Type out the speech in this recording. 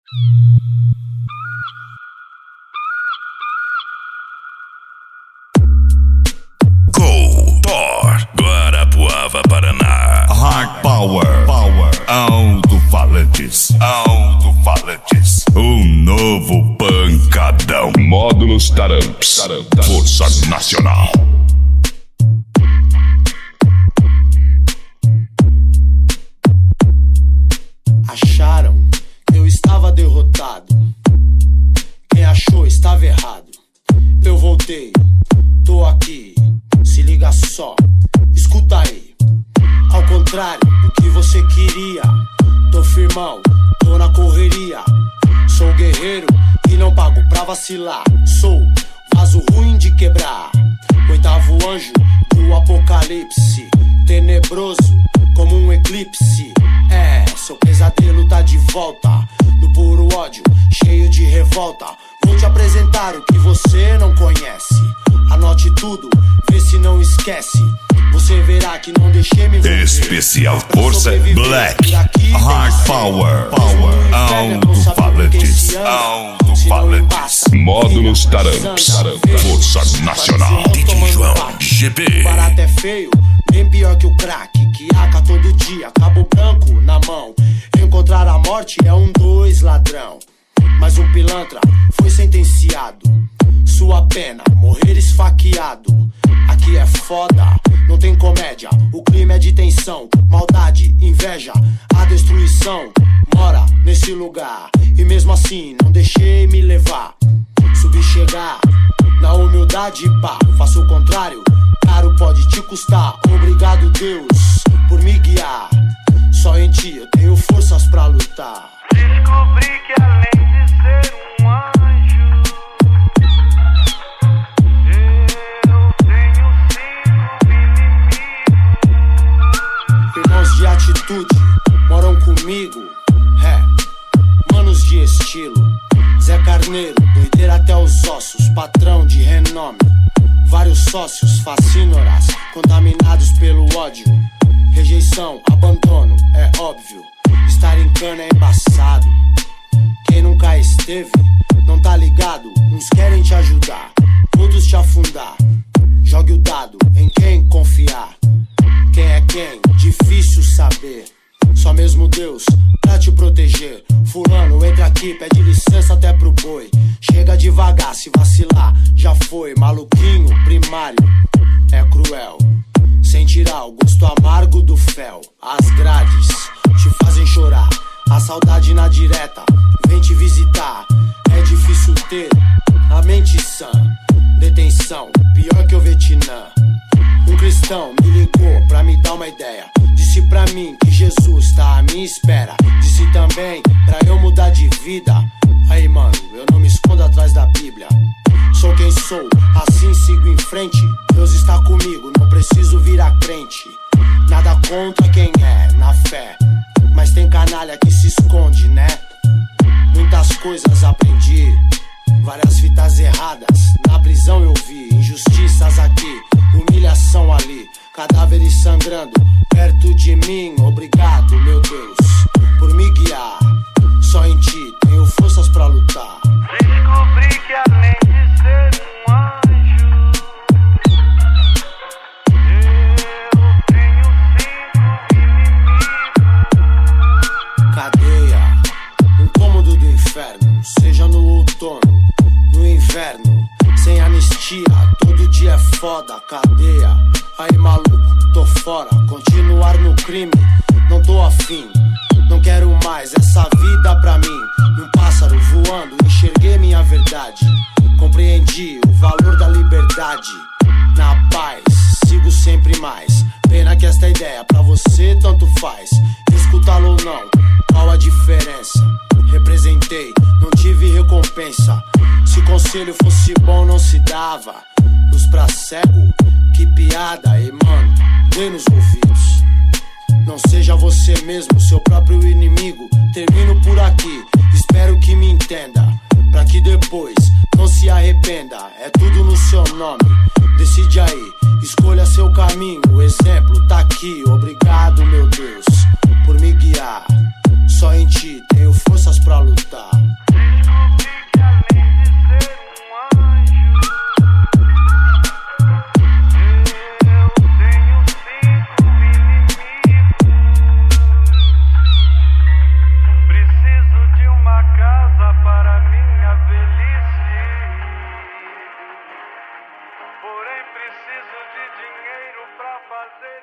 Guarapuava, Paraná. Hard Power, alto-falantes, um novo pancadão. Módulos Taramps, Força Nacional. Acharam que eu estava derrotado. Quem achou estava errado. Eu voltei, tô aqui. Se liga só, escuta aí. Ao contrário do que você queria, tô firmão, tô na correria. Sou guerreiro e não pago pra vacilar. Sou vaso ruim de quebrar, oitavo anjo do apocalipse, tenebroso como um eclipse. É, seu pesadelo tá de volta, no puro ódio, cheio de revolta. Vou te apresentar o que você não conhece. Anote tudo, vê se não esquece. Você verá que não deixei me envolver. Especial Força Black, Hard Power, alto-falantes, Módulos Taramps, Força Nacional. DJ João GP. O barato é feio, bem pior que o crack, que aca todo dia, cabo branco na mão. Encontrar a morte é 2 ladrão. Mas um pilantra foi sentenciado. Sua pena, morrer esfaqueado. Aqui é foda, não tem comédia. O crime é de tensão, maldade, inveja. A destruição mora nesse lugar. E mesmo assim não deixei me levar. Subi chegar na humildade, pá. Faço o contrário, caro pode te custar. Obrigado Deus por me guiar. Só em ti eu tenho forças pra lutar. Descobri que além de ser um anjo, eu tenho 5 inimigos. Irmãos de atitude moram comigo. Manos de estilo. Zé Carneiro, doideira até os ossos. Patrão de renome. Vários sócios, fascínoras, contaminados pelo ódio. Rejeição, abandono, é óbvio. Estar em cana é embaçado. Quem nunca esteve, não tá ligado. Uns querem te ajudar, outros te afundar. Jogue o dado em quem confiar. Quem é quem? Difícil saber. Só mesmo Deus pra te proteger. Fulano, entra aqui, pede licença até pro boi. Chega devagar, se vacilar, já foi. Maluquinho, primário, é cruel. Sem tirar o gosto amargo do fel. As grades te fazem chorar. A saudade na direta vem te visitar. É difícil ter a mente sã. Detenção, pior que o Vietnã. Um cristão me ligou pra me dar uma ideia. Disse pra mim que Jesus tá à minha espera. Disse também pra eu mudar de vida. Aí mano, eu não me escondo atrás da Bíblia. Sou quem sou, assim sigo em frente. Deus está comigo, não preciso virar crente. Nada contra quem é na fé, mas tem canalha que se esconde, né? Muitas coisas aprendi, várias fitas erradas. Na prisão eu vi injustiças aqui, humilhação ali, cadáveres sangrando perto de mim. Obrigado, meu Deus, por me guiar. Só em ti tenho forças pra lutar. Descobri que além de ser um anjo, eu tenho 5 inimigos. Cadeia, um cômodo do inferno. Seja no outono, no inverno. Sem anistia, todo dia é foda. Cadeia, aí maluco, tô fora. Continuar no crime, não tô afim. Não quero mais essa vida pra mim. Num pássaro voando, enxerguei minha verdade. Compreendi o valor da liberdade. Na paz, sigo sempre mais. Pena que esta ideia pra você tanto faz. Escutá-lo ou não, qual a diferença? Representei, não tive recompensa. Se conselho fosse bom não se dava. Luz pra cego, que piada. E mano, dê nos ouvidos. Não seja você mesmo, seu próprio inimigo. Termino por aqui, espero que me entenda. Pra que depois não se arrependa. É tudo no seu nome, decide aí. Escolha seu caminho, o exemplo tá aqui. Obrigado, meu Deus, por me guiar. Só em ti tenho forças pra lutar. fazer.